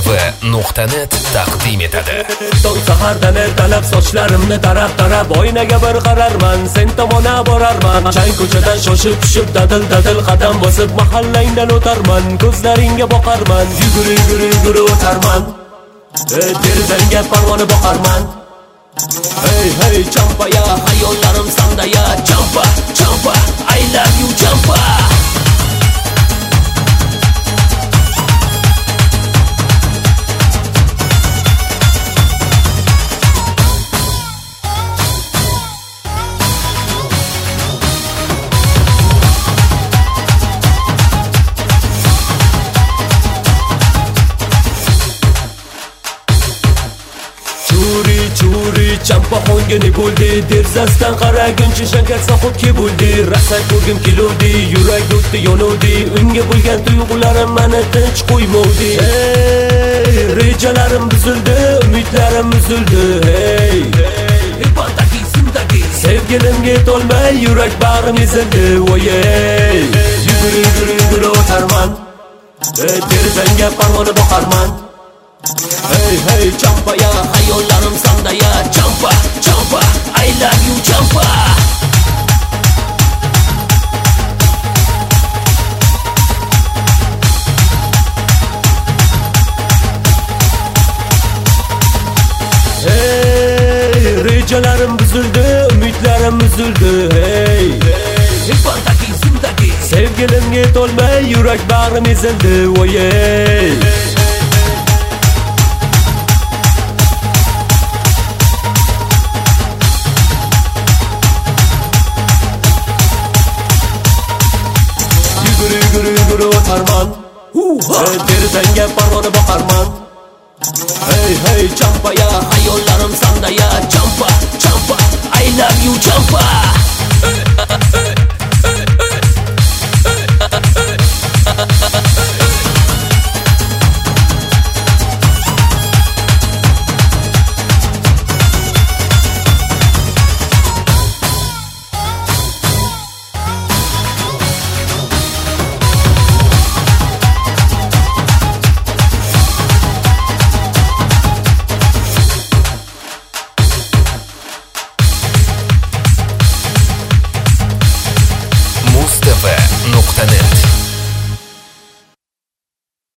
tv.net taqdim etadi. Tong sahardan ertalab sochlarimni tarab oynaga bir qararman, sen tomona borarman. Chang ko'chadan shoshib tushib dadil qadam bosib mahallangdan o'tarman, ko'zlaringga boqarman, yugurib o'tarman. Derzangga parvona boqarman. Hey champa ya, hayollarim sanda ya, champa I love you champa. Churi champa hongini bo'ldi, derzasdan qaraguncha shankatsa xudki bo'ldi. Rasa ko'rgim keluvdi, yurak o'tdi yonuvdi, unga bo'lgan tuyg'ularim meni tinch qo'ymovdi. Rejalarim buzildi, umidlarim uzildi. Ipotaki sindagi sevgilimga yetolmay yurak bag'rim ezildi. Voyey, yugurib o'tarman, derzangga parvona boqarman. Hey champa ya, hayollarim sanda ya, champa I love you champa. Hey rejalarim buzildi, umidlarim uzildi. Ipotaki sindagi sevgilimga yetolmay yurak bag'rim ezildi. Voyey, yugurib o'tarman, derzangga parvona boqarman. Hey champa ya, hayollarim sanda ya, champa I love you champa.